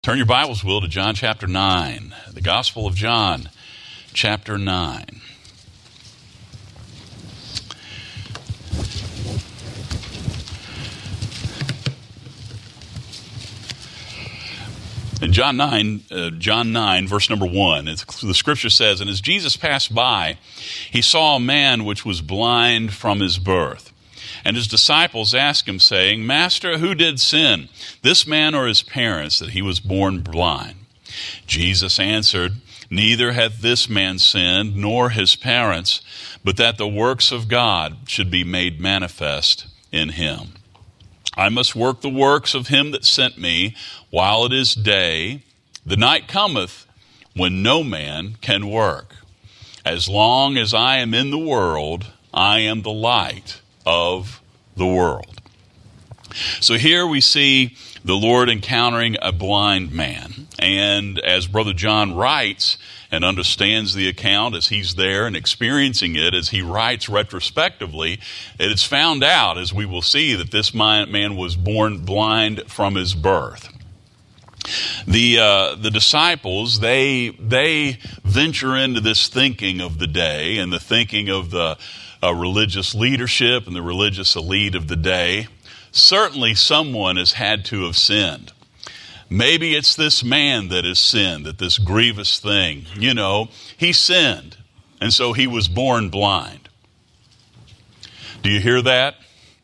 Turn your Bibles, Will, to John chapter 9. The Gospel of John chapter 9. In John 9, verse number 1, the scripture says, "And as Jesus passed by, he saw a man which was blind from his birth. And his disciples asked him, saying, Master, who did sin, this man or his parents, that he was born blind? Jesus answered, Neither hath this man sinned, nor his parents, but that the works of God should be made manifest in him. I must work the works of him that sent me while it is day. The night cometh when no man can work. As long as I am in the world, I am the light of the world." So here we see the Lord encountering a blind man. And as Brother John writes and understands the account as he's there and experiencing it, as he writes retrospectively, it's found out, as we will see, that this man was born blind from his birth. The disciples, they venture into this thinking of the day and the thinking of the religious leadership and the religious elite of the day. Certainly someone has had to have sinned. Maybe it's this man that has sinned, that this grievous thing, he sinned, and so he was born blind. Do you hear that?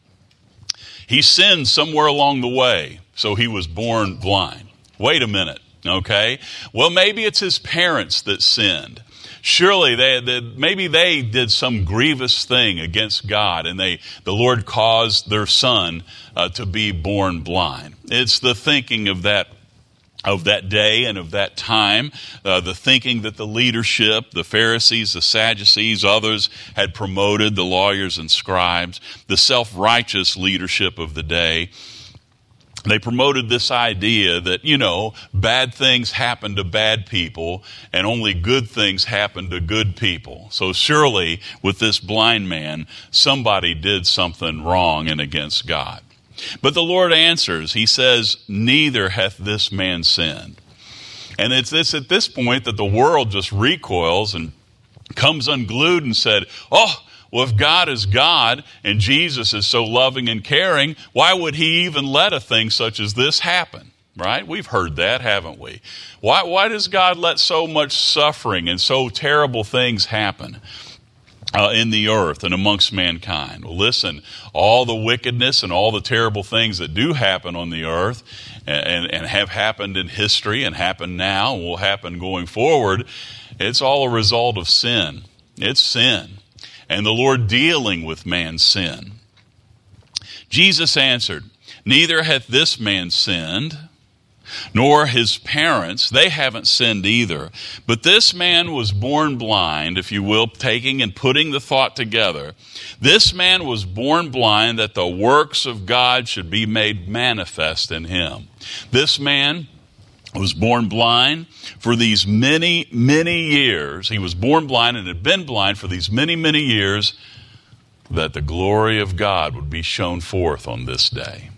He sinned somewhere along the way, so he was born blind. Wait a minute, okay? Well, maybe it's his parents that sinned. Surely maybe they did some grievous thing against God, and the Lord caused their son to be born blind. It's the thinking of that day and of that time, the thinking that the leadership, the Pharisees, the Sadducees, others had promoted, the lawyers and scribes, the self-righteous leadership of the day. They promoted this idea that, bad things happen to bad people and only good things happen to good people. So surely with this blind man, somebody did something wrong and against God. But the Lord answers. He says, Neither hath this man sinned. And it's at this point that the world just recoils and comes unglued and said, well, if God is God and Jesus is so loving and caring, why would he even let a thing such as this happen? Right? We've heard that, haven't we? Why does God let so much suffering and so terrible things happen in the earth and amongst mankind? Well, listen, all the wickedness and all the terrible things that do happen on the earth and have happened in history and happen now and will happen going forward, it's all a result of sin. It's sin. And the Lord dealing with man's sin. Jesus answered, Neither hath this man sinned, nor his parents. They haven't sinned either. But this man was born blind, if you will, taking and putting the thought together. This man was born blind that the works of God should be made manifest in him. This man was born blind for these many, many years. He was born blind and had been blind for these many, many years, that the glory of God would be shown forth on this day.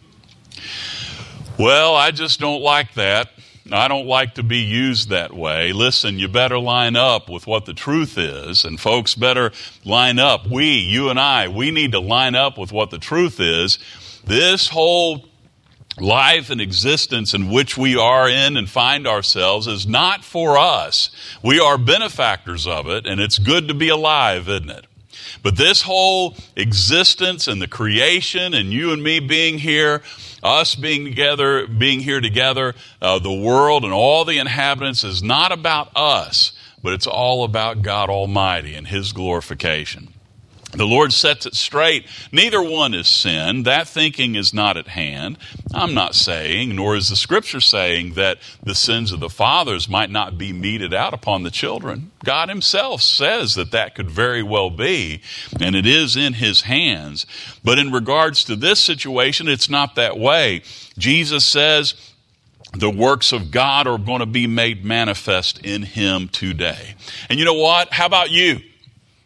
Well, I just don't like that. I don't like to be used that way. Listen, you better line up with what the truth is, and folks better line up. You and I, we need to line up with what the truth is. This whole life and existence in which we are in and find ourselves is not for us. We are benefactors of it, and it's good to be alive, isn't it? But this whole existence and the creation and you and me being here, us being here together, the world and all the inhabitants is not about us, but it's all about God Almighty and his glorification. The Lord sets it straight. Neither one is sin. That thinking is not at hand. I'm not saying, nor is the Scripture saying, that the sins of the fathers might not be meted out upon the children. God himself says that could very well be, and it is in his hands. But in regards to this situation, it's not that way. Jesus says the works of God are going to be made manifest in him today. And you know what? How about you?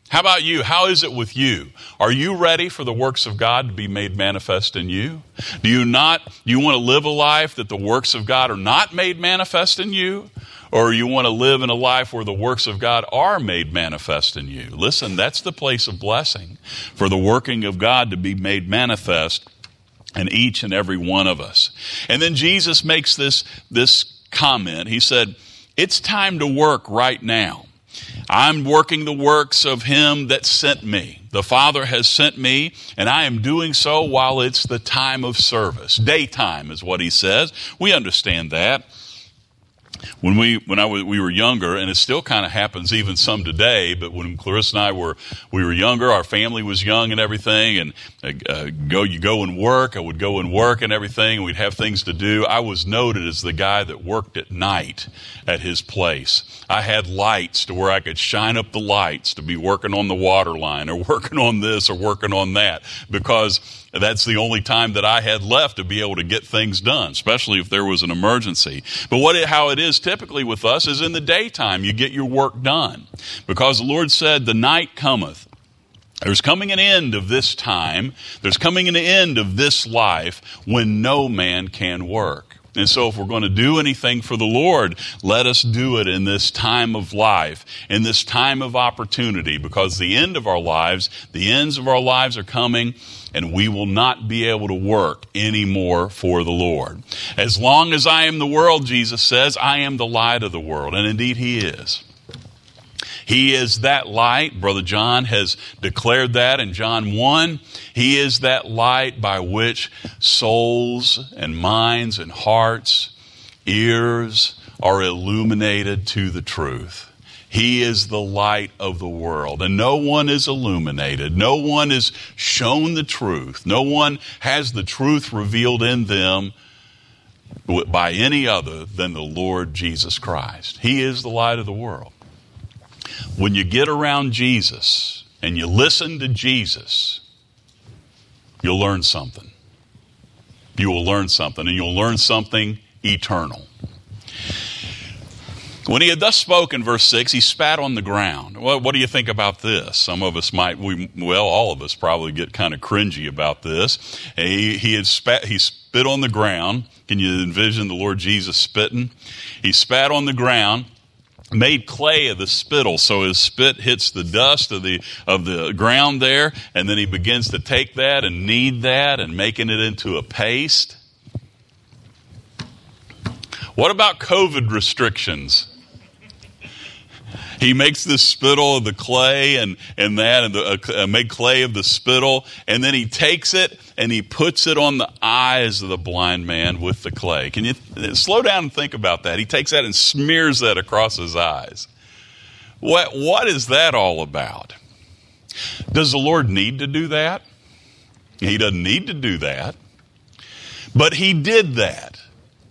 How about you? How is it with you? Are you ready for the works of God to be made manifest in you? Do you want to live a life that the works of God are not made manifest in you? Or you want to live in a life where the works of God are made manifest in you? Listen, that's the place of blessing, for the working of God to be made manifest in each and every one of us. And then Jesus makes this comment. He said, it's time to work right now. I'm working the works of him that sent me. The Father has sent me, and I am doing so while it's the time of service. Daytime is what he says. We understand that. When we were younger, and it still kind of happens even some today, but when Clarissa and I were younger, our family was young and everything, and you go and work. I would go and work and everything, and we'd have things to do. I was noted as the guy that worked at night at his place. I had lights to where I could shine up the lights to be working on the water line or working on this or working on that, because that's the only time that I had left to be able to get things done, especially if there was an emergency. But how it is typically with us is in the daytime you get your work done, because the Lord said, the night cometh. There's coming an end of this time. There's coming an end of this life when no man can work. And so if we're going to do anything for the Lord, let us do it in this time of life, in this time of opportunity, because the ends of our lives are coming, and we will not be able to work anymore for the Lord. As long as I am the world, Jesus says, I am the light of the world. And indeed he is. He is that light. Brother John has declared that in John 1. He is that light by which souls and minds and hearts, ears are illuminated to the truth. He is the light of the world, and no one is illuminated. No one is shown the truth. No one has the truth revealed in them by any other than the Lord Jesus Christ. He is the light of the world. When you get around Jesus and you listen to Jesus, you'll learn something. You will learn something, and you'll learn something eternal. When he had thus spoken, verse 6, he spat on the ground. Well, what do you think about this? Some of us all of us probably get kind of cringy about this. He spit on the ground. Can you envision the Lord Jesus spitting? He spat on the ground, made clay of the spittle, so his spit hits the dust of the ground there, and then he begins to take that and knead that and making it into a paste. What about COVID restrictions? He makes this spittle of the clay and made clay of the spittle, and then he takes it and he puts it on the eyes of the blind man with the clay. Can you slow down and think about that? He takes that and smears that across his eyes. What is that all about? Does the Lord need to do that? He doesn't need to do that, but he did that.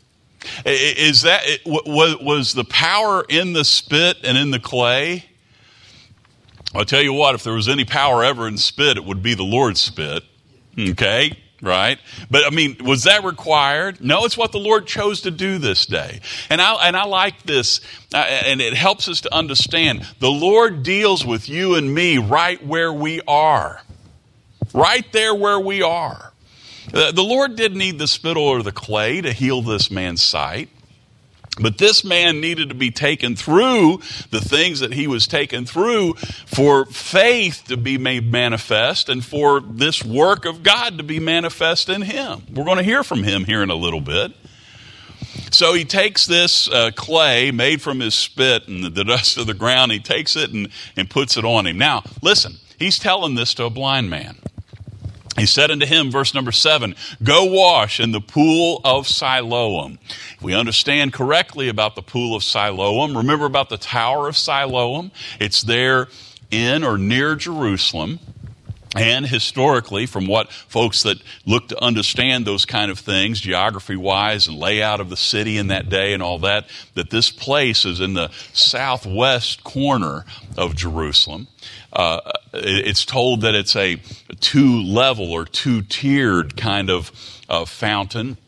Was the power in the spit and in the clay? I'll tell you what, if there was any power ever in spit, it would be the Lord's spit. Okay, right? But was that required? No, it's what the Lord chose to do this day. And I like this, and it helps us to understand. The Lord deals with you and me right where we are. Right there where we are. The Lord didn't need the spittle or the clay to heal this man's sight. But this man needed to be taken through the things that he was taken through for faith to be made manifest and for this work of God to be manifest in him. We're going to hear from him here in a little bit. So he takes this clay made from his spit and the dust of the ground. He takes it and puts it on him. Now, listen, he's telling this to a blind man. He said unto him, verse number 7, go wash in the pool of Siloam. If we understand correctly about the pool of Siloam, remember about the Tower of Siloam. It's there in or near Jerusalem. And historically, from what folks that look to understand those kind of things, geography-wise and layout of the city in that day and all that this place is in the southwest corner of Jerusalem. It's told that it's a two-level or two-tiered kind of fountain.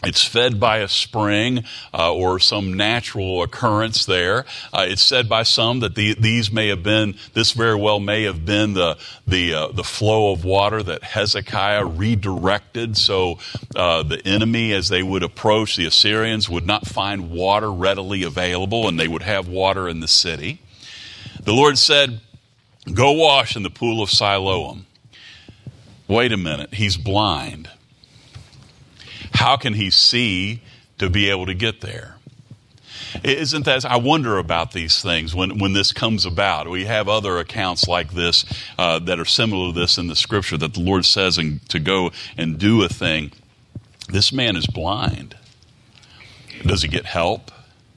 It's fed by a spring or some natural occurrence there. It's said by some that this very well may have been the flow of water that Hezekiah redirected, so the enemy, as they would approach, the Assyrians would not find water readily available, and they would have water in the city. The Lord said, "Go wash in the pool of Siloam." Wait a minute, he's blind. How can he see to be able to get there? Isn't that? I wonder about these things when this comes about. We have other accounts like this that are similar to this in the Scripture, that the Lord says to go and do a thing. This man is blind. Does he get help?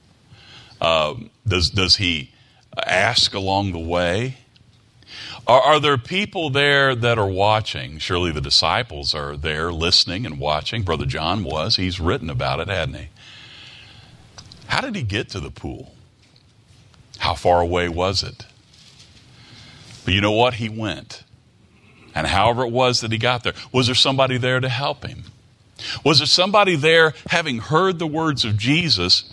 Does he ask along the way? Are there people there that are watching? Surely the disciples are there listening and watching. Brother John was. He's written about it, hadn't he? How did he get to the pool? How far away was it? But you know what? He went. And however it was that he got there, was there somebody there to help him? Was there somebody there, having heard the words of Jesus,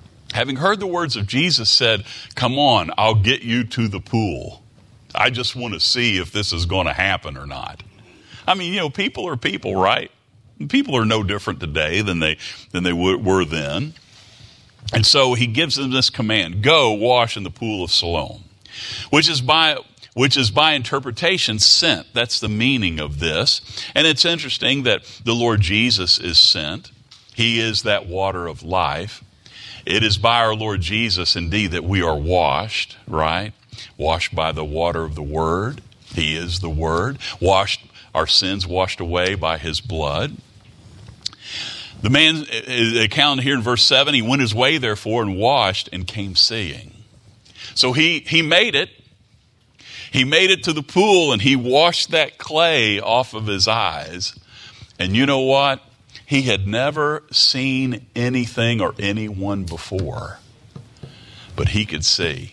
said, "Come on, I'll get you to the pool. I just want to see if this is going to happen or not." I mean, people are people, right? People are no different today than they were then. And so he gives them this command: go wash in the pool of Siloam, which is by interpretation sent. That's the meaning of this. And it's interesting that the Lord Jesus is sent. He is that water of life. It is by our Lord Jesus indeed that we are washed, right? Washed by the water of the Word. He is the Word. Our sins washed away by His blood. The man accounted here in verse 7, he went his way therefore and washed and came seeing. So he made it. He made it to the pool and he washed that clay off of his eyes. And you know what? He had never seen anything or anyone before, but he could see.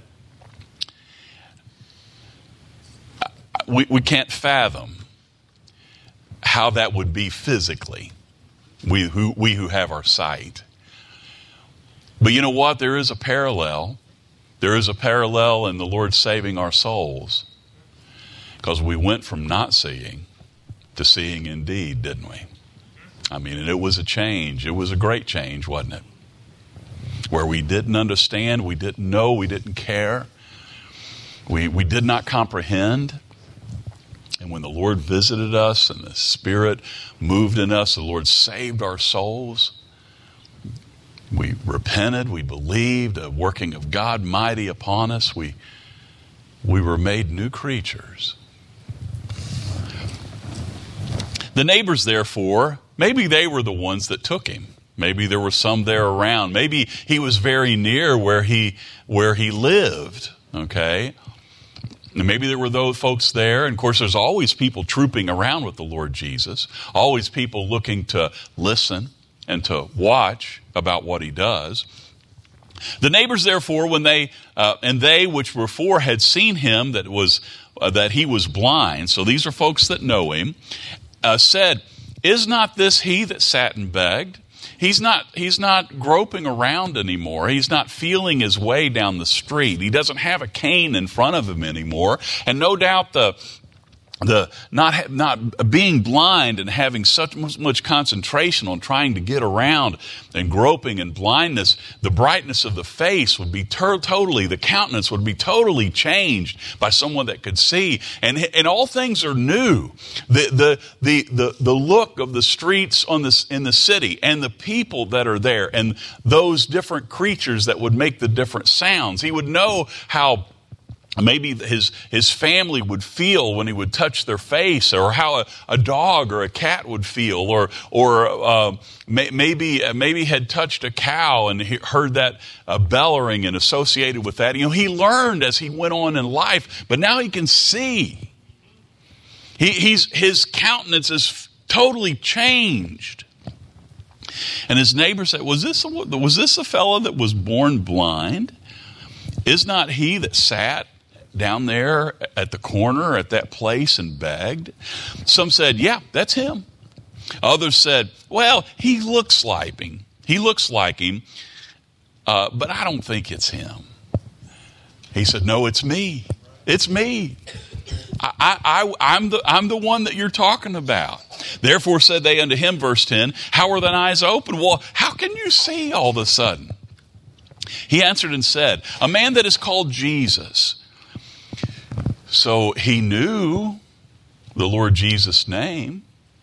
We can't fathom how that would be physically, we who have our sight. But you know what? There is a parallel. There is a parallel in the Lord saving our souls, because we went from not seeing to seeing indeed, didn't we? I mean, and it was a change. It was a great change, wasn't it? Where we didn't understand, we didn't know, we didn't care. We did not comprehend. And when the Lord visited us and the Spirit moved in us, the Lord saved our souls. We repented, we believed, a working of God mighty upon us. We were made new creatures. The neighbors, therefore, maybe they were the ones that took him. Maybe there were some there around. Maybe he was very near where he lived, okay? And maybe there were those folks there. And of course, there's always people trooping around with the Lord Jesus. Always people looking to listen and to watch about what he does. The neighbors, therefore, when they which before had seen him that he was blind, so these are folks that know him, said, "Is not this he that sat and begged?" He's not groping around anymore. He's not feeling his way down the street. He doesn't have a cane in front of him anymore. And no doubt the not being blind and having such much concentration on trying to get around and groping and blindness, the brightness of the face would be the countenance would be totally changed by someone that could see. And all things are new. The look of the streets in the city and the people that are there and those different creatures that would make the different sounds. He would know how maybe his family would feel when he would touch their face, or how a dog or a cat would feel, or maybe had touched a cow and he heard that bellowing and associated with that. He learned as he went on in life, but now he can see. His countenance is totally changed. And his neighbor said, was this a fellow that was born blind? Is not he that sat down there at the corner at that place and begged? Some said, yeah, that's him. Others said, well, he looks like him. He looks like him, but I don't think it's him. He said, no, it's me. It's me. I'm the one that you're talking about. Therefore said they unto him, verse 10, how are thine eyes open? Well, how can you see all of a sudden? He answered and said, a man that is called Jesus. So he knew the Lord Jesus' name.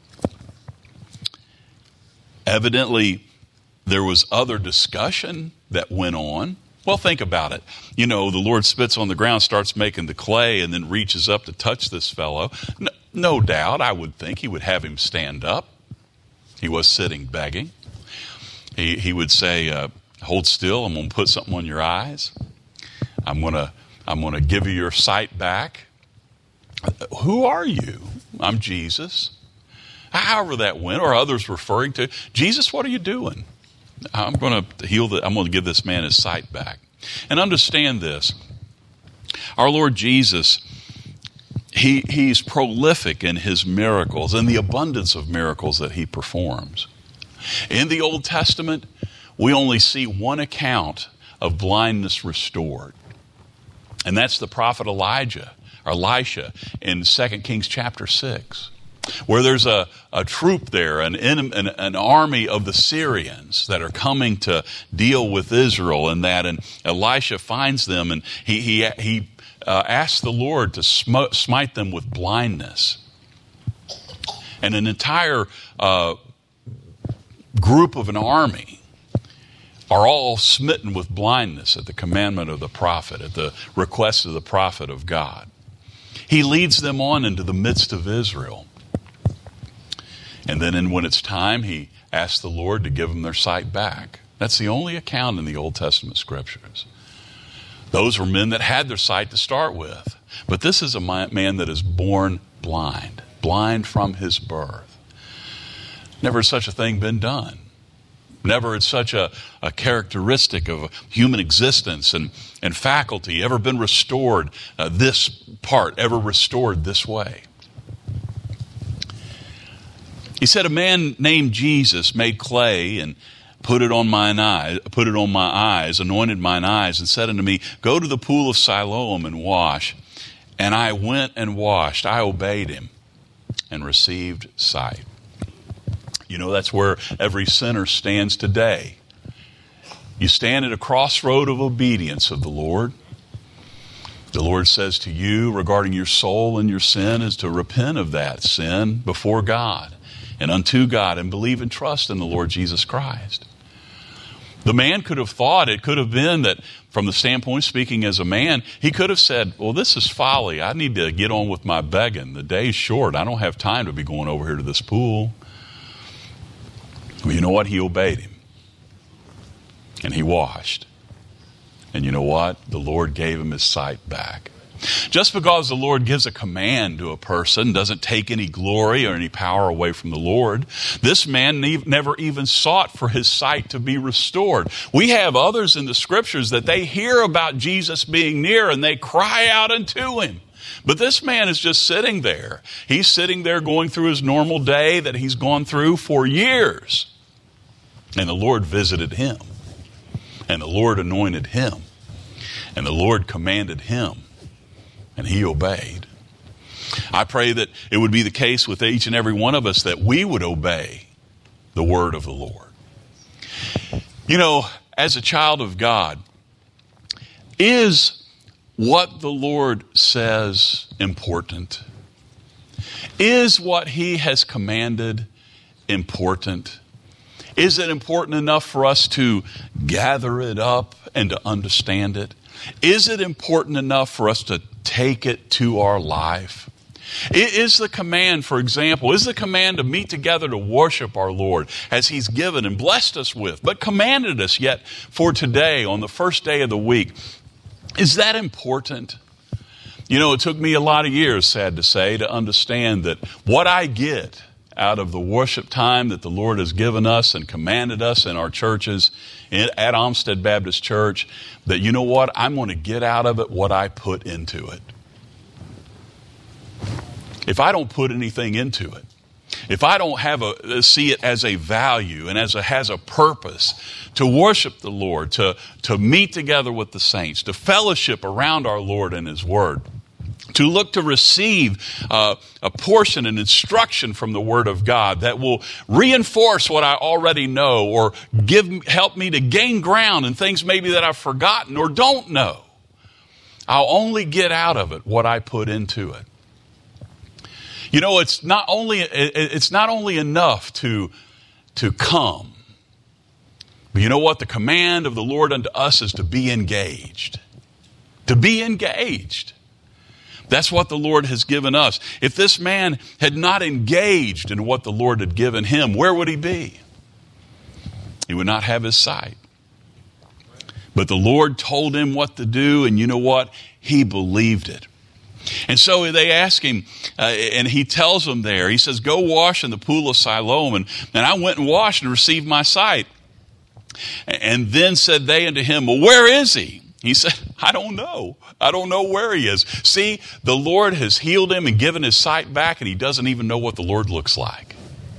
Evidently, there was other discussion that went on. Well, think about it. You know, the Lord spits on the ground, starts making the clay, and then reaches up to touch this fellow. No doubt, I would think he would have him stand up. He was sitting begging. He would say, hold still, I'm going to put something on your eyes. I'm going to give you your sight back. Who are you? I'm Jesus. However that went, or others referring to, Jesus, what are you doing? I'm going to give this man his sight back. And understand this. Our Lord Jesus, he's prolific in his miracles and the abundance of miracles that he performs. In the Old Testament, we only see one account of blindness restored. And that's the prophet Elisha in 2 Kings chapter 6. Where there's a troop there, an army of the Syrians that are coming to deal with Israel and Elisha finds them and he asks the Lord to smite them with blindness. And an entire group of an army are all smitten with blindness at the commandment of the prophet, at the request of the prophet of God. He leads them on into the midst of Israel. And then when it's time, he asks the Lord to give them their sight back. That's the only account in the Old Testament scriptures. Those were men that had their sight to start with. But this is a man that is born blind from his birth. Never had such a thing been done. Never had such a characteristic of human existence and faculty ever been restored, this part ever restored this way. He said, a man named Jesus made clay and put it on my eyes, anointed mine eyes, and said unto me, go to the pool of Siloam and wash. And I went and washed. I obeyed him and received sight. You know, that's where every sinner stands today. You stand at a crossroad of obedience of the Lord. The Lord says to you regarding your soul and your sin is to repent of that sin before God and unto God and believe and trust in the Lord Jesus Christ. The man could have thought, it could have been that from the standpoint speaking as a man, he could have said, well, this is folly. I need to get on with my begging. The day's short. I don't have time to be going over here to this pool. Well, you know what? He obeyed him. And he washed. And you know what? The Lord gave him his sight back. Just because the Lord gives a command to a person doesn't take any glory or any power away from the Lord. This man never even sought for his sight to be restored. We have others in the scriptures that they hear about Jesus being near and they cry out unto him. But this man is just sitting there. He's sitting there going through his normal day that he's gone through for years. And the Lord visited him. And the Lord anointed him. And the Lord commanded him. And he obeyed. I pray that it would be the case with each and every one of us that we would obey the word of the Lord. You know, as a child of God, is what the Lord says important? Is what he has commanded important? Is it important enough for us to gather it up and to understand it? Is it important enough for us to take it to our life? Is the command, for example, is the command to meet together to worship our Lord as he's given and blessed us with, but commanded us yet for today on the first day of the week? Is that important? You know, it took me a lot of years, sad to say, to understand that what I get out of the worship time that the Lord has given us and commanded us in our churches at Olmsted Baptist Church, that you know what? I'm going to get out of it what I put into it. If I don't put anything into it, if I don't see it as a value and has a purpose to worship the Lord, to meet together with the saints, to fellowship around our Lord and His Word, to look to receive a portion and instruction from the Word of God that will reinforce what I already know or help me to gain ground in things maybe that I've forgotten or don't know. I'll only get out of it what I put into it. You know, it's not only enough to come, but you know what? The command of the Lord unto us is to be engaged. To be engaged. That's what the Lord has given us. If this man had not engaged in what the Lord had given him, where would he be? He would not have his sight. But the Lord told him what to do, and you know what? He believed it. And so they ask him, and he tells them there, he says, go wash in the pool of Siloam. And I went and washed and received my sight. And then said they unto him, well, where is he? He said, I don't know. I don't know where he is. See, the Lord has healed him and given his sight back, and he doesn't even know what the Lord looks like.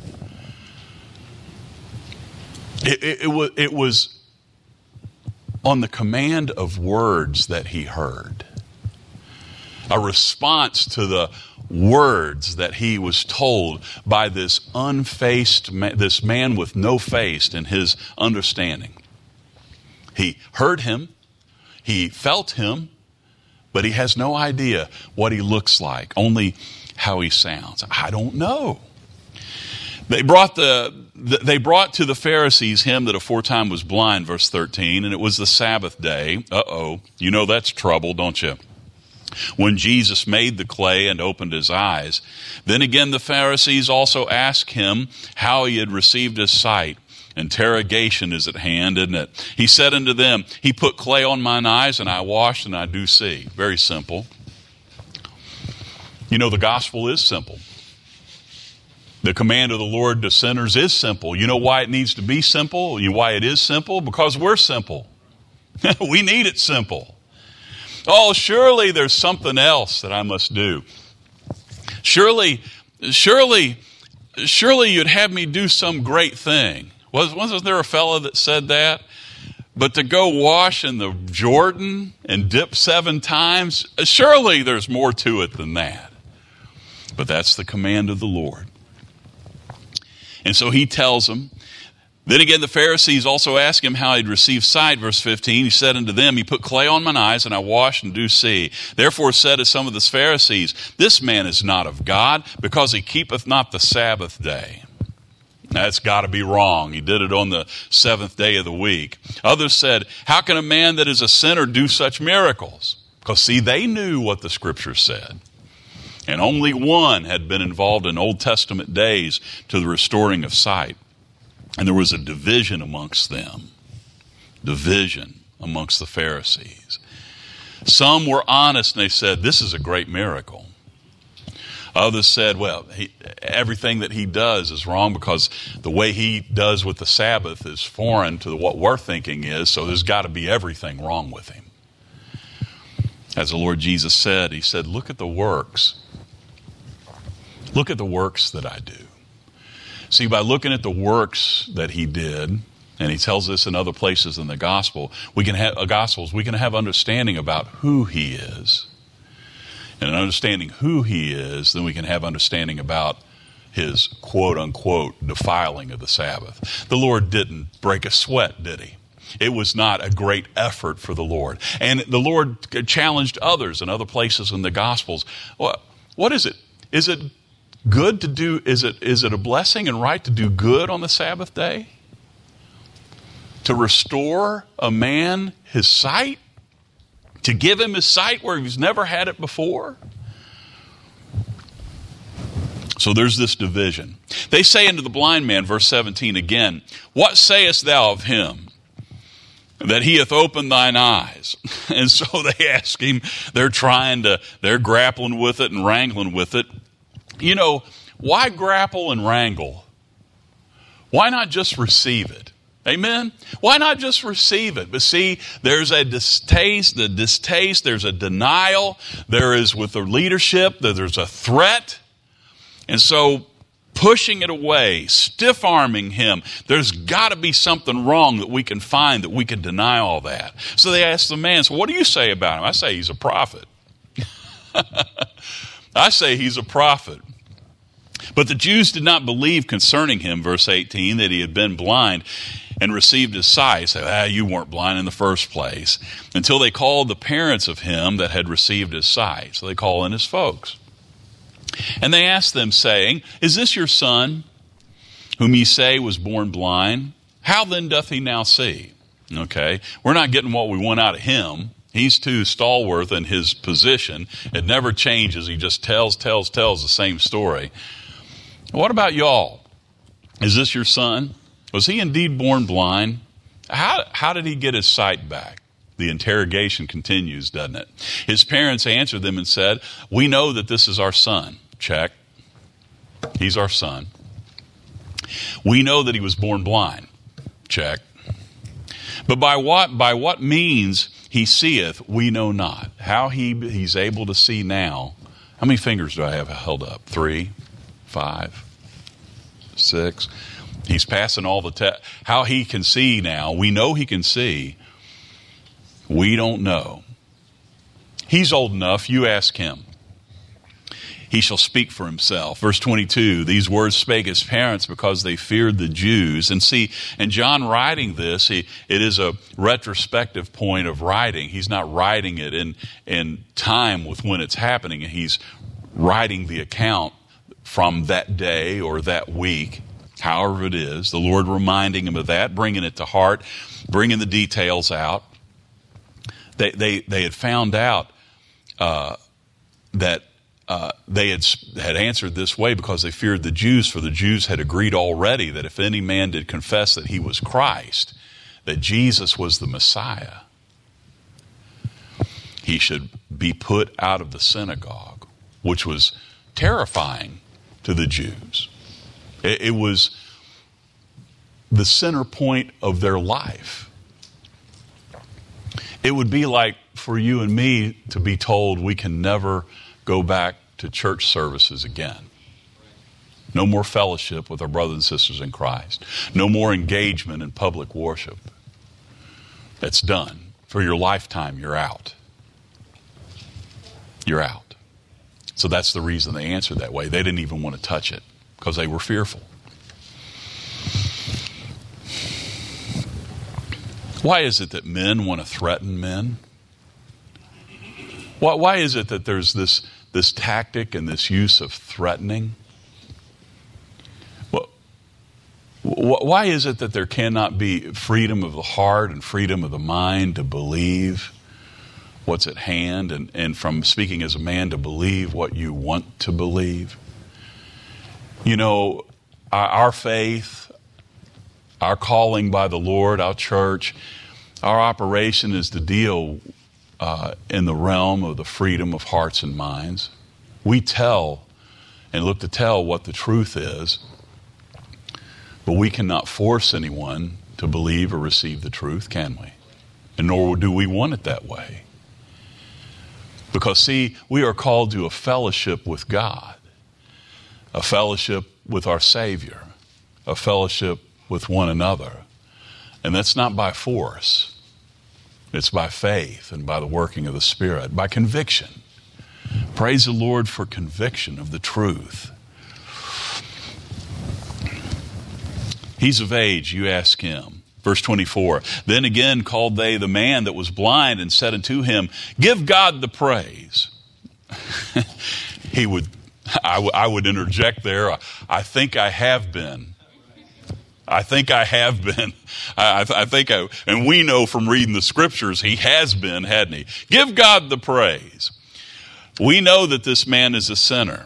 It was on the command of words that he heard. A response to the words that he was told by this unfaced man, this man with no face in his understanding. He heard him. He felt him, but he has no idea what he looks like, only how he sounds. I don't know. They brought to the Pharisees him that aforetime was blind, verse 13, and it was the Sabbath day. You know that's trouble, don't you? When Jesus made the clay and opened his eyes. Then again the Pharisees also asked him how he had received his sight. Interrogation is at hand, isn't it? He said unto them, he put clay on mine eyes, and I washed, and I do see. Very simple. You know, the gospel is simple. The command of the Lord to sinners is simple. You know why it needs to be simple? You know why it is simple? Because we're simple. We need it simple. Oh, surely there's something else that I must do. Surely you'd have me do some great thing. Wasn't there a fellow that said that? But to go wash in the Jordan and dip 7 times, surely there's more to it than that. But that's the command of the Lord. And so he tells them. Then again, the Pharisees also asked him how he'd received sight. Verse 15, he said unto them, he put clay on mine eyes, and I washed and do see. Therefore said to some of the Pharisees, this man is not of God, because he keepeth not the Sabbath day. That's got to be wrong. He did it on the 7th day of the week. Others said, how can a man that is a sinner do such miracles? Because see, they knew what the Scripture said. And only one had been involved in Old Testament days to the restoring of sight. And there was a division amongst them. Division amongst the Pharisees. Some were honest and they said, this is a great miracle. Others said, well, everything that he does is wrong because the way he does with the Sabbath is foreign to what we're thinking is, so there's got to be everything wrong with him. As the Lord Jesus said, he said, look at the works. Look at the works that I do. See, by looking at the works that he did, and he tells this in other places in the gospel, we can have understanding about who he is. And in understanding who he is, then we can have understanding about his quote-unquote defiling of the Sabbath. The Lord didn't break a sweat, did he? It was not a great effort for the Lord. And the Lord challenged others in other places in the Gospels. What is it? Is it good to do? Is it a blessing and right to do good on the Sabbath day? To restore a man his sight? To give him his sight where he's never had it before? So there's this division. They say unto the blind man, verse 17 again, what sayest thou of him, that he hath opened thine eyes? And so they ask him, they're grappling with it and wrangling with it. You know, why grapple and wrangle? Why not just receive it? Amen? Why not just receive it? But see, there's a distaste, there's a denial, there is with the leadership, there's a threat. And so pushing it away, stiff-arming him. There's got to be something wrong that we can find, that we can deny all that. So they asked the man, so what do you say about him? I say he's a prophet. I say he's a prophet. But the Jews did not believe concerning him, verse 18, that he had been blind and received his sight. Say, you weren't blind in the first place. Until they called the parents of him that had received his sight. So they call in his folks. And they asked them, saying, is this your son, whom ye say was born blind? How then doth he now see? Okay, we're not getting what we want out of him. He's too stalwart in his position. It never changes. He just tells the same story. What about y'all? Is this your son? Was he indeed born blind? How did he get his sight back? The interrogation continues, doesn't it? His parents answered them and said, we know that this is our son. Check. He's our son. We know that he was born blind. Check. But by what means he seeth, we know not. How he's able to see now. How many fingers do I have held up? 3, 5, 6. He's passing all the tests. How he can see now, we know he can see. We don't know. He's old enough, you ask him. He shall speak for himself. Verse 22, these words spake his parents because they feared the Jews. And see, and John writing this, it is a retrospective point of writing. He's not writing it in time with when it's happening. He's writing the account from that day or that week, however it is. The Lord reminding him of that, bringing it to heart, bringing the details out. They had found out that they had answered this way because they feared the Jews, for the Jews had agreed already that if any man did confess that he was Christ, that Jesus was the Messiah, he should be put out of the synagogue, which was terrifying to the Jews. It was the center point of their life. It would be like for you and me to be told we can never go back to church services again. No more fellowship with our brothers and sisters in Christ. No more engagement in public worship. That's done. For your lifetime, you're out. You're out. So that's the reason they answered that way. They didn't even want to touch it because they were fearful. Why is it that men want to threaten men? Why is it that there's this tactic and this use of threatening? Why is it that there cannot be freedom of the heart and freedom of the mind to believe what's at hand and from speaking as a man to believe what you want to believe? You know, our faith, our calling by the Lord, our church, our operation is to deal in the realm of the freedom of hearts and minds. We tell and look to tell what the truth is, but we cannot force anyone to believe or receive the truth, can we? And nor do we want it that way. Because, see, we are called to a fellowship with God, a fellowship with our Savior, a fellowship with one another. And that's not by force. It's by faith and by the working of the Spirit, by conviction. Praise the Lord for conviction of the truth. He's of age, you ask him. Verse 24, then again called they the man that was blind and said unto him, give God the praise. I would interject there, I think I have been. I think I have been. And we know from reading the scriptures, he has been, hadn't he? Give God the praise. We know that this man is a sinner.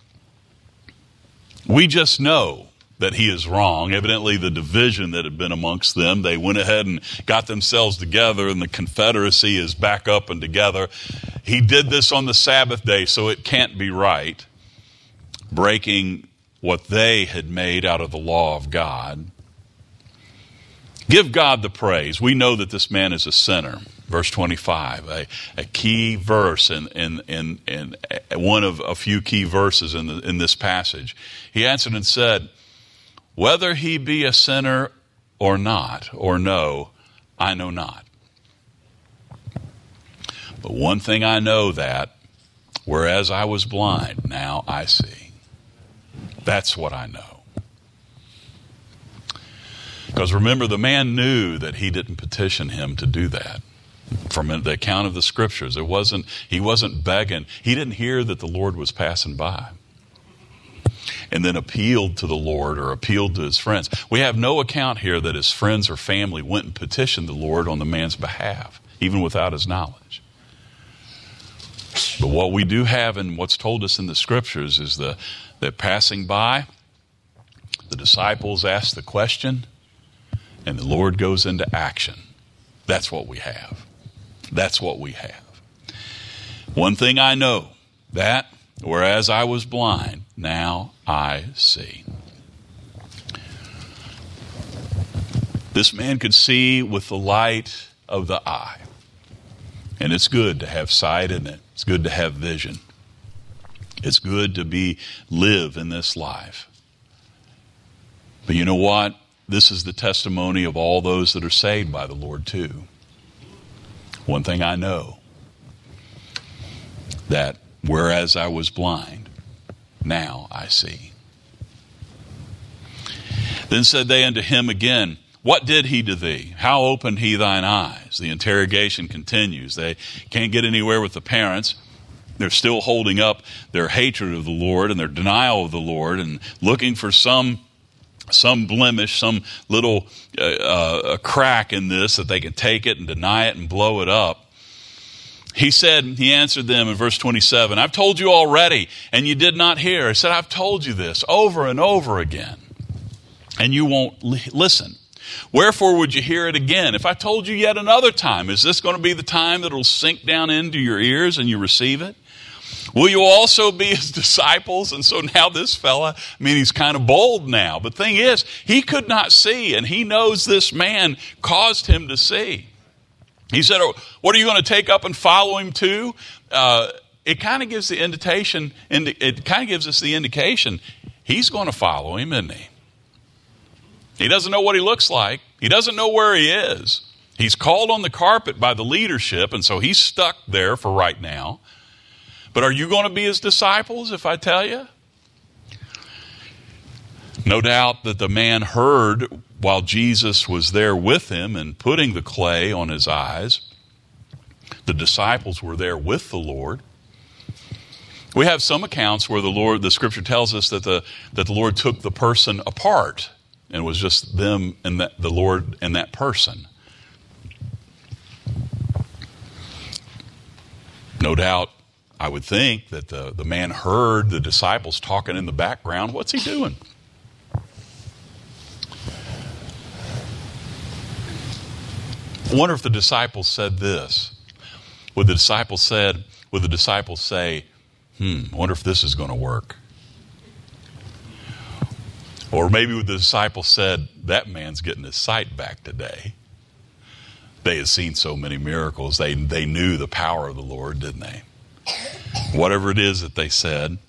We just know that he is wrong. Evidently, the division that had been amongst them, they went ahead and got themselves together, and the confederacy is back up and together. He did this on the Sabbath day, so it can't be right, breaking what they had made out of the law of God. Give God the praise. We know that this man is a sinner. Verse 25, a key verse in one of a few key verses in this passage. He answered and said, whether he be a sinner or not, or no, I know not. But one thing I know, that whereas I was blind, now I see. That's what I know. Because remember, the man knew that he didn't petition him to do that. From the account of the scriptures, he wasn't begging. He didn't hear that the Lord was passing by and then appealed to the Lord or appealed to his friends. We have no account here that his friends or family went and petitioned the Lord on the man's behalf, even without his knowledge. But what we do have and what's told us in the scriptures is that passing by, the disciples ask the question, and the Lord goes into action. That's what we have. That's what we have. One thing I know, that whereas I was blind, now I see. This man could see with the light of the eye. And it's good to have sight, isn't it? It's good to have vision. It's good to live in this life. But you know what? This is the testimony of all those that are saved by the Lord too. One thing I know, that whereas I was blind, now I see. Then said they unto him again, what did he to thee? How opened he thine eyes? The interrogation continues. They can't get anywhere with the parents. They're still holding up their hatred of the Lord and their denial of the Lord and looking for some blemish, some little a crack in this that they can take it and deny it and blow it up. He answered them in verse 27, I've told you already, and you did not hear. He said, I've told you this over and over again, and you won't listen. Wherefore would you hear it again? If I told you yet another time, is this going to be the time that it'll sink down into your ears and you receive it? Will you also be his disciples? And so now this fella, he's kind of bold now. But the thing is, he could not see, and he knows this man caused him to see. He said, what are you going to take up and follow him to? It kind of gives the invitation, it kind of gives us the indication he's going to follow him, isn't he? He doesn't know what he looks like. He doesn't know where he is. He's called on the carpet by the leadership, and so he's stuck there for right now. But are you going to be his disciples if I tell you? No doubt that the man heard while Jesus was there with him and putting the clay on his eyes. The disciples were there with the Lord. We have some accounts where the scripture tells us that the Lord took the person apart and it was just them and the Lord and that person. No doubt, I would think that the man heard the disciples talking in the background. What's he doing? I wonder if the disciples said this. Would the disciples say, I wonder if this is going to work? Or maybe the disciples said, that man's getting his sight back today. They had seen so many miracles. They knew the power of the Lord, didn't they? Whatever it is that they said,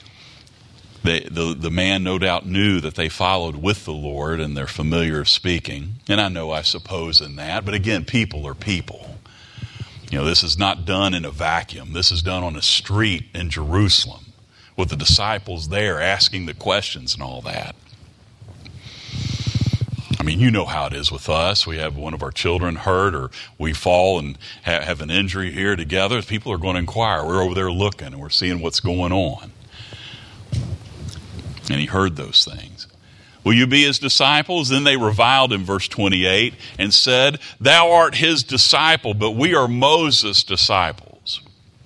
the man no doubt knew that they followed with the Lord and they're familiar of speaking. And I suppose in that. But again, people are people. This is not done in a vacuum. This is done on a street in Jerusalem with the disciples there asking the questions and all that. You know how it is with us. We have one of our children hurt or we fall and have an injury here together. People are going to inquire. We're over there looking and we're seeing what's going on. And he heard those things. Will you be his disciples? Then they reviled him, verse 28, and said, thou art his disciple, but we are Moses' disciples.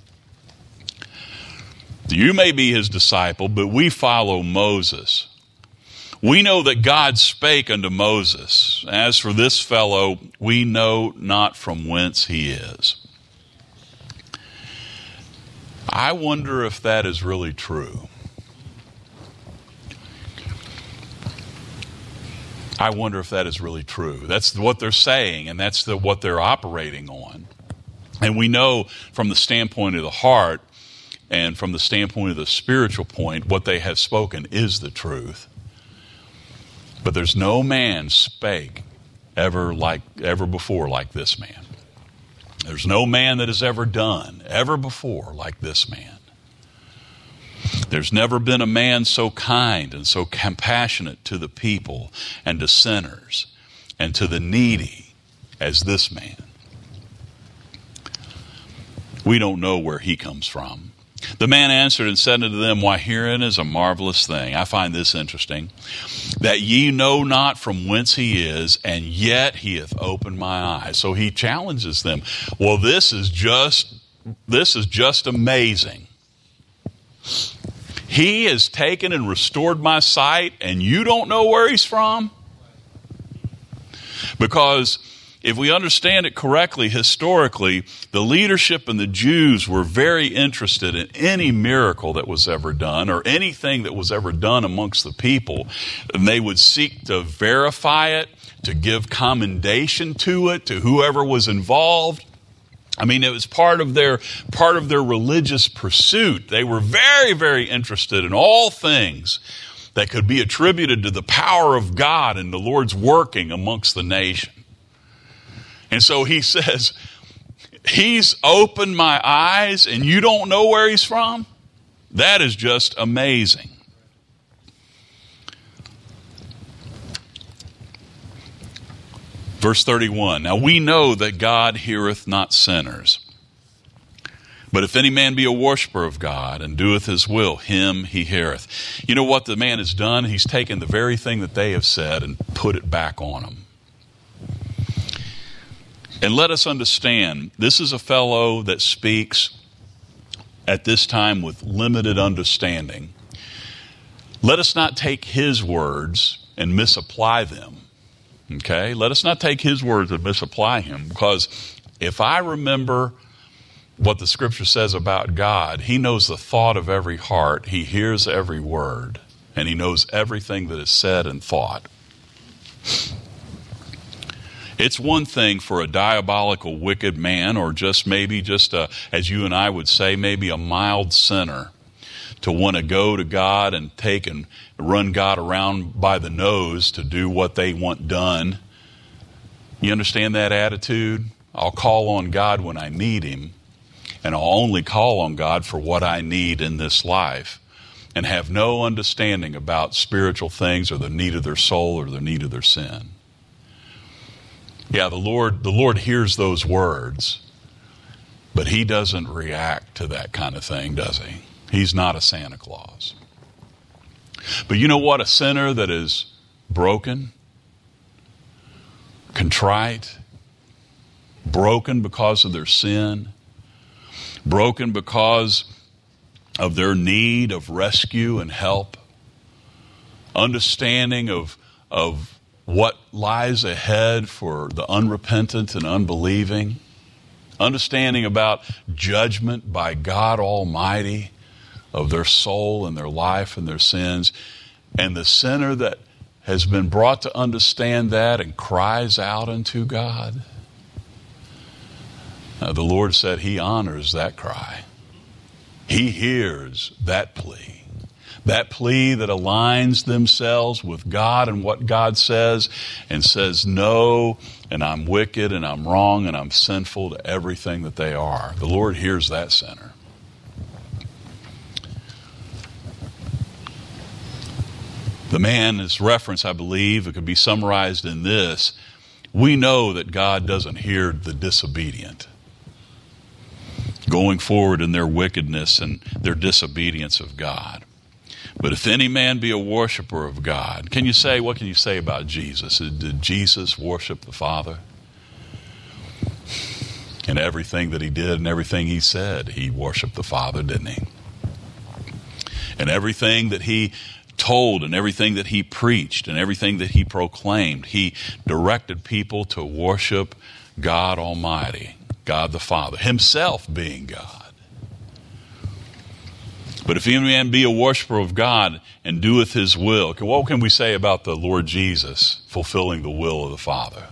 You may be his disciple, but we follow Moses. We know that God spake unto Moses. As for this fellow, we know not from whence he is. I wonder if that is really true. I wonder if that is really true. That's what they're saying, and that's what they're operating on. And we know from the standpoint of the heart and from the standpoint of the spiritual point, what they have spoken is the truth. But there's no man spake ever before like this man. There's no man that has ever done ever before like this man. There's never been a man so kind and so compassionate to the people and to sinners and to the needy as this man. We don't know where he comes from. The man answered and said unto them, Why, herein is a marvelous thing. I find this interesting, that ye know not from whence he is, and yet he hath opened my eyes. So he challenges them. Well, this is just amazing. He has taken and restored my sight, and you don't know where he's from? Because if we understand it correctly, historically, the leadership and the Jews were very interested in any miracle that was ever done or anything that was ever done amongst the people. And they would seek to verify it, to give commendation to it, to whoever was involved. I mean, it was part of their religious pursuit. They were very, very interested in all things that could be attributed to the power of God and the Lord's working amongst the nation. And so he says, he's opened my eyes and you don't know where he's from? That is just amazing. Verse 31, Now we know that God heareth not sinners. But if any man be a worshiper of God and doeth his will, him he heareth. You know what the man has done? He's taken the very thing that they have said and put it back on them. And let us understand, this is a fellow that speaks at this time with limited understanding. Let us not take his words and misapply them. Okay? Let us not take his words and misapply him, because if I remember what the scripture says about God, he knows the thought of every heart, he hears every word, and he knows everything that is said and thought. It's one thing for a diabolical, wicked man, or maybe as you and I would say, maybe a mild sinner, to want to go to God and take and run God around by the nose to do what they want done. You understand that attitude? I'll call on God when I need him, and I'll only call on God for what I need in this life, and have no understanding about spiritual things or the need of their soul or the need of their sin. Yeah, the Lord hears those words, but he doesn't react to that kind of thing, does he? He's not a Santa Claus. But you know what? A sinner that is broken, contrite, broken because of their sin, broken because of their need of rescue and help, understanding of what lies ahead for the unrepentant and unbelieving, understanding about judgment by God Almighty of their soul and their life and their sins, and the sinner that has been brought to understand that and cries out unto God. The Lord said he honors that cry. He hears that plea. That plea that aligns themselves with God and what God says, and says no, and I'm wicked and I'm wrong and I'm sinful to everything that they are. The Lord hears that sinner. The man is referenced, I believe, it could be summarized in this: we know that God doesn't hear the disobedient going forward in their wickedness and their disobedience of God. But if any man be a worshiper of God, what can you say about Jesus? Did Jesus worship the Father? In everything that he did and everything he said, he worshiped the Father, didn't he? And everything that he told and everything that he preached and everything that he proclaimed, he directed people to worship God Almighty, God the Father, himself being God. But if any man be a worshiper of God and doeth his will, what can we say about the Lord Jesus fulfilling the will of the Father?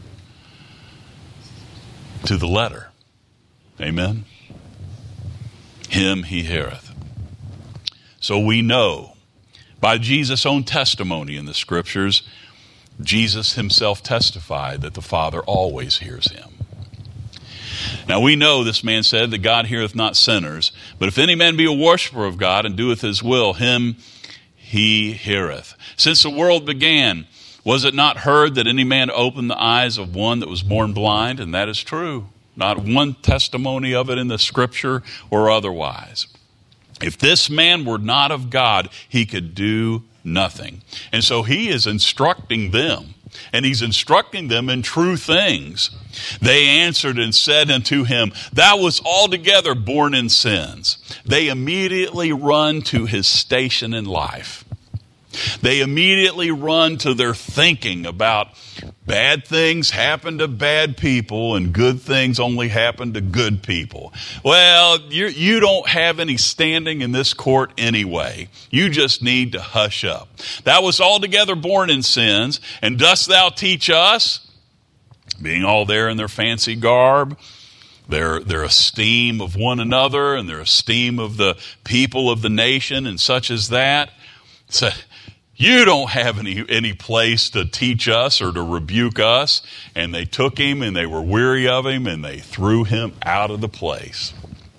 To the letter. Amen. Him he heareth. So we know by Jesus' own testimony in the scriptures, Jesus himself testified that the Father always hears him. Now we know, this man said, that God heareth not sinners, but if any man be a worshiper of God and doeth his will, him he heareth. Since the world began, was it not heard that any man opened the eyes of one that was born blind? And that is true. Not one testimony of it in the scripture or otherwise. If this man were not of God, he could do nothing. And so he is instructing them, and he's instructing them in true things. They answered and said unto him, Thou wast altogether born in sins. They immediately run to his station in life. They immediately run to their thinking about bad things happen to bad people and good things only happen to good people. Well, you don't have any standing in this court anyway. You just need to hush up. Thou wast altogether born in sins, and dost thou teach us? Being all there in their fancy garb, their esteem of one another and their esteem of the people of the nation and such as that. So, you don't have any place to teach us or to rebuke us. And they took him and they were weary of him and they threw him out of the place.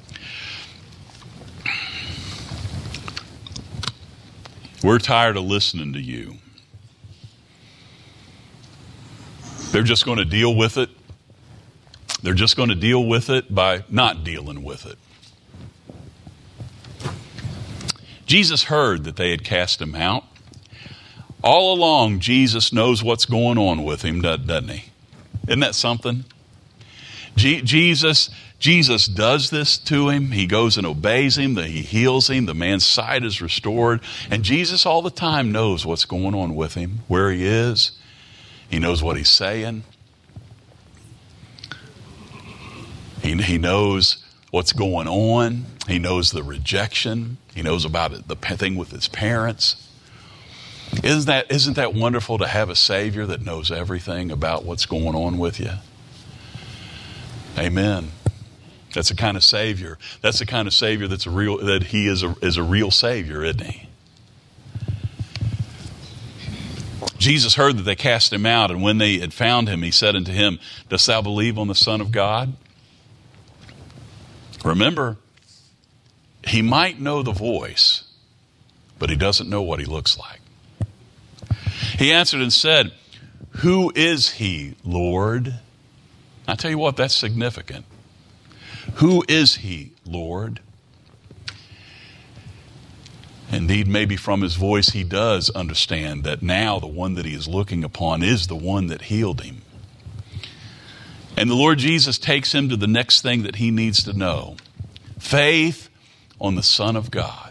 We're tired of listening to you. They're just going to deal with it. They're just going to deal with it by not dealing with it. Jesus heard that they had cast him out. All along, Jesus knows what's going on with him, doesn't he? Isn't that something? Jesus does this to him. He goes and obeys him. He heals him. The man's sight is restored. And Jesus all the time knows what's going on with him, where he is. He knows what he's saying. He knows what's going on. He knows the rejection. He knows about it, the thing with his parents. Isn't that wonderful to have a Savior that knows everything about what's going on with you? Amen. That's the kind of Savior. That's the kind of Savior that he is a real Savior, isn't he? Jesus heard that they cast him out, and when they had found him, he said unto him, Dost thou believe on the Son of God? Remember, he might know the voice, but he doesn't know what he looks like. He answered and said, Who is he, Lord? I tell you what, that's significant. Who is he, Lord? Indeed, maybe from his voice he does understand that now the one that he is looking upon is the one that healed him. And the Lord Jesus takes him to the next thing that he needs to know. Faith on the Son of God.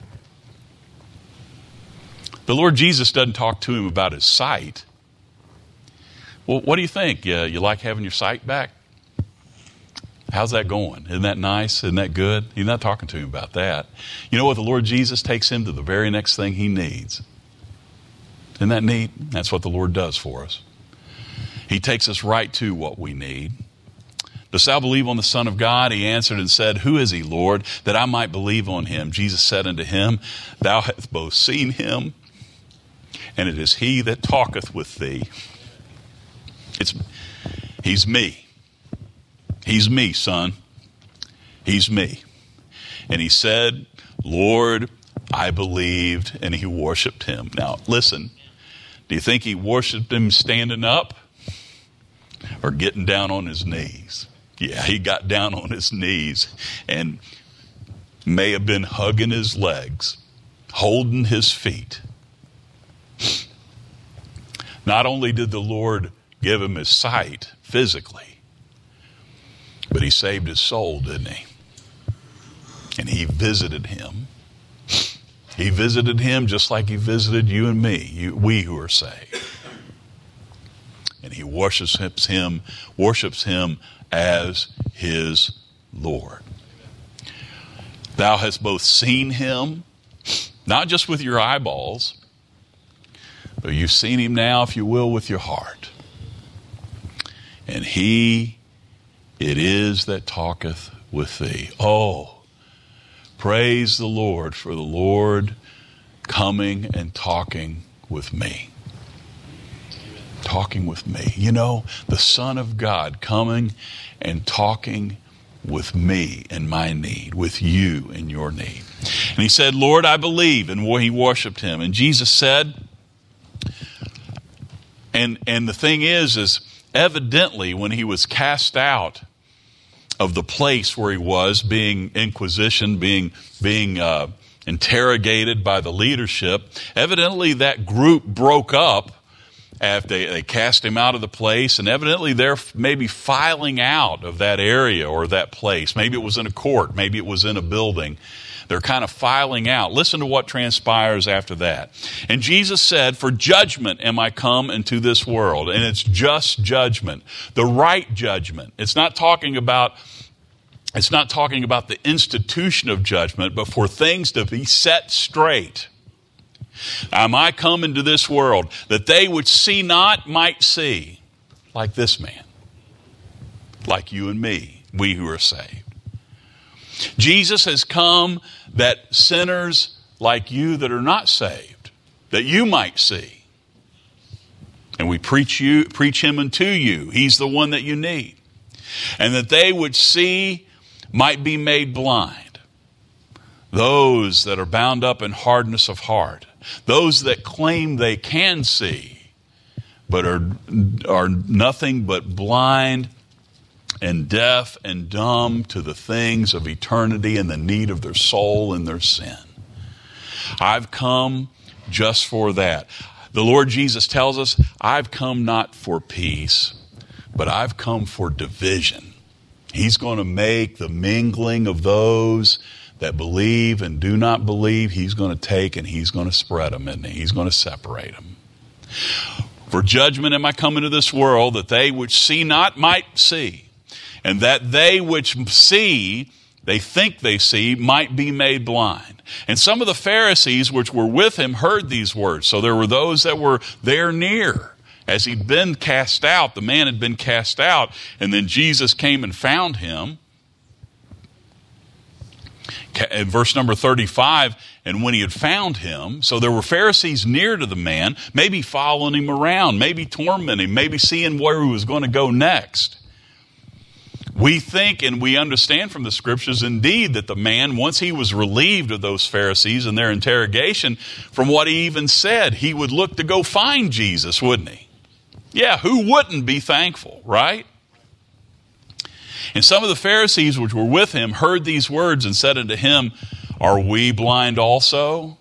The Lord Jesus doesn't talk to him about his sight. Well, what do you think? You like having your sight back? How's that going? Isn't that nice? Isn't that good? He's not talking to him about that. You know what? The Lord Jesus takes him to the very next thing he needs. Isn't that neat? That's what the Lord does for us. He takes us right to what we need. Dost thou believe on the Son of God? He answered and said, Who is he, Lord, that I might believe on him? Jesus said unto him, Thou hast both seen him, and it is he that talketh with thee. He's me. He's me, son. He's me. And he said, Lord, I believed, and he worshiped him. Now, listen, do you think he worshiped him standing up or getting down on his knees? Yeah, he got down on his knees and may have been hugging his legs, holding his feet. Not only did the Lord give him his sight physically, but he saved his soul, didn't he? And he visited him. He visited him just like he visited you and me, we who are saved. And he worships him as his Lord. Thou hast both seen him, Not just with your eyeballs, but you've seen him now, if you will, with your heart. And he it is that talketh with thee. Oh, praise the Lord for the Lord coming and talking with me. Talking with me. You know, the Son of God coming and talking with me in my need, with you in your need. And he said, Lord, I believe. And he worshiped him. And Jesus said, and the thing is evidently when he was cast out of the place where he was, being inquisitioned, being interrogated by the leadership, evidently that group broke up after they cast him out of the place, and evidently they're maybe filing out of that area or that place. Maybe it was in a court, maybe it was in a building. They're kind of filing out. Listen to what transpires after that. And Jesus said, for judgment am I come into this world. And it's just judgment, the right judgment. It's not talking about the institution of judgment, but for things to be set straight. Am I come into this world that they which see not might see, like this man, like you and me, we who are saved. Jesus has come that sinners like you that are not saved, that you might see. And we preach him unto you. He's the one that you need. And that they which see might be made blind. Those that are bound up in hardness of heart. Those that claim they can see, but are nothing but blind and deaf and dumb to the things of eternity and the need of their soul and their sin. I've come just for that. The Lord Jesus tells us, I've come not for peace, but I've come for division. He's going to make the mingling of those that believe and do not believe, he's going to take and he's going to spread them, and he's going to separate them. For judgment am I come into this world, that they which see not might see, and that they which see, they think they see, might be made blind. And some of the Pharisees which were with him heard these words. So there were those that were there near. As he'd been cast out, the man had been cast out, and then Jesus came and found him. In verse number 35, and when he had found him, so there were Pharisees near to the man, maybe following him around, maybe tormenting him, maybe seeing where he was going to go next. We think and we understand from the scriptures indeed that the man, once he was relieved of those Pharisees and their interrogation, from what he even said, he would look to go find Jesus, wouldn't he? Yeah, who wouldn't be thankful, right? And some of the Pharisees which were with him heard these words and said unto him, are we blind also?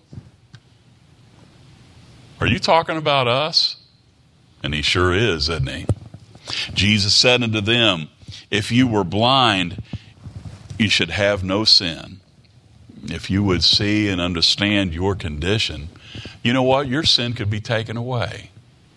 Are you talking about us? And he sure is, isn't he? Jesus said unto them, if you were blind, you should have no sin. If you would see and understand your condition, you know what? Your sin could be taken away.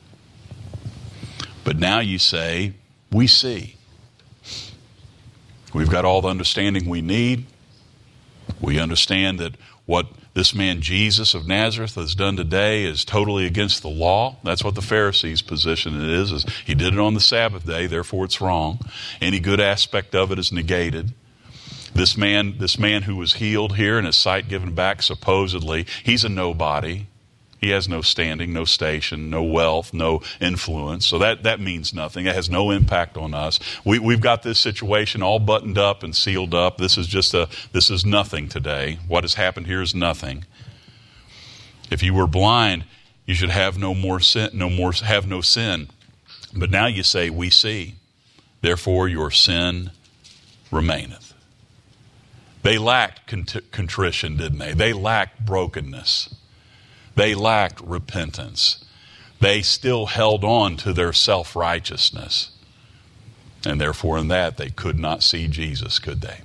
But now you say, we see. We've got all the understanding we need. We understand that what this man Jesus of Nazareth has done today is totally against the law. That's what the Pharisees' position is he did it on the Sabbath day, therefore it's wrong. Any good aspect of it is negated. This man who was healed here and his sight given back supposedly, he's a nobody. He has no standing, no station, no wealth, no influence. So that means nothing. It has no impact on us. We've got this situation all buttoned up and sealed up. This is nothing today. What has happened here is nothing. If you were blind, you should have no more sin, have no sin. But now you say, we see. Therefore your sin remaineth. They lacked contrition, didn't they? They lacked brokenness. They lacked repentance. They still held on to their self-righteousness. And therefore in that they could not see Jesus, could they?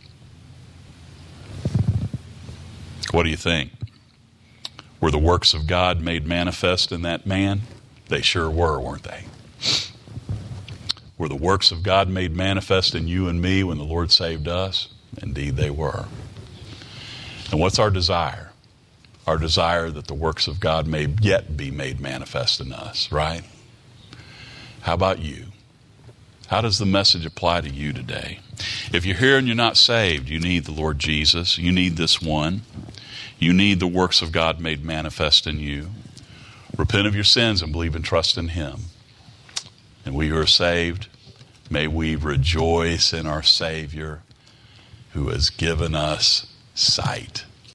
What do you think? Were the works of God made manifest in that man? They sure were, weren't they? Were the works of God made manifest in you and me when the Lord saved us? Indeed they were. And what's our desire? our desire that the works of God may yet be made manifest in us, right? How about you? How does the message apply to you today? If you're here and you're not saved, you need the Lord Jesus. You need this one. You need the works of God made manifest in you. Repent of your sins and believe and trust in Him. And we who are saved, may we rejoice in our Savior who has given us sight.